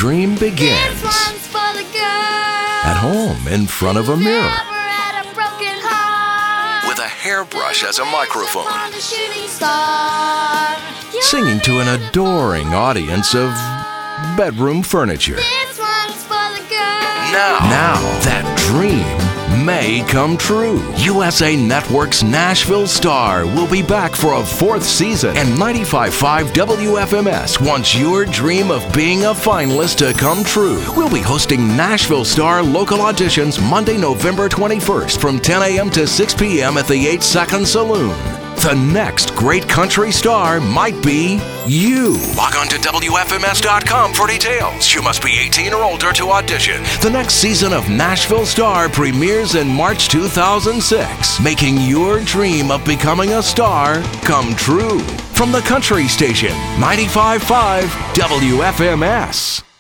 dream begins. This one's for the girls. At home, in front of a Never mirror, had a broken heart. with a hairbrush as a microphone, On the shooting star. singing to an adoring audience of bedroom furniture. This one's for the girls. Now that dream may come true. USA Network's Nashville Star will be back for a fourth season, and 95.5 WFMS wants your dream of being a finalist to come true. We'll be hosting Nashville Star local auditions Monday, November 21st from 10 a.m. to 6 p.m. at the 8 Second Saloon. The next great country star might be you. Log on to WFMS.com for details. You must be 18 or older to audition. The next season of Nashville Star premieres in March 2006, making your dream of becoming a star come true. From the country station, 95.5 WFMS.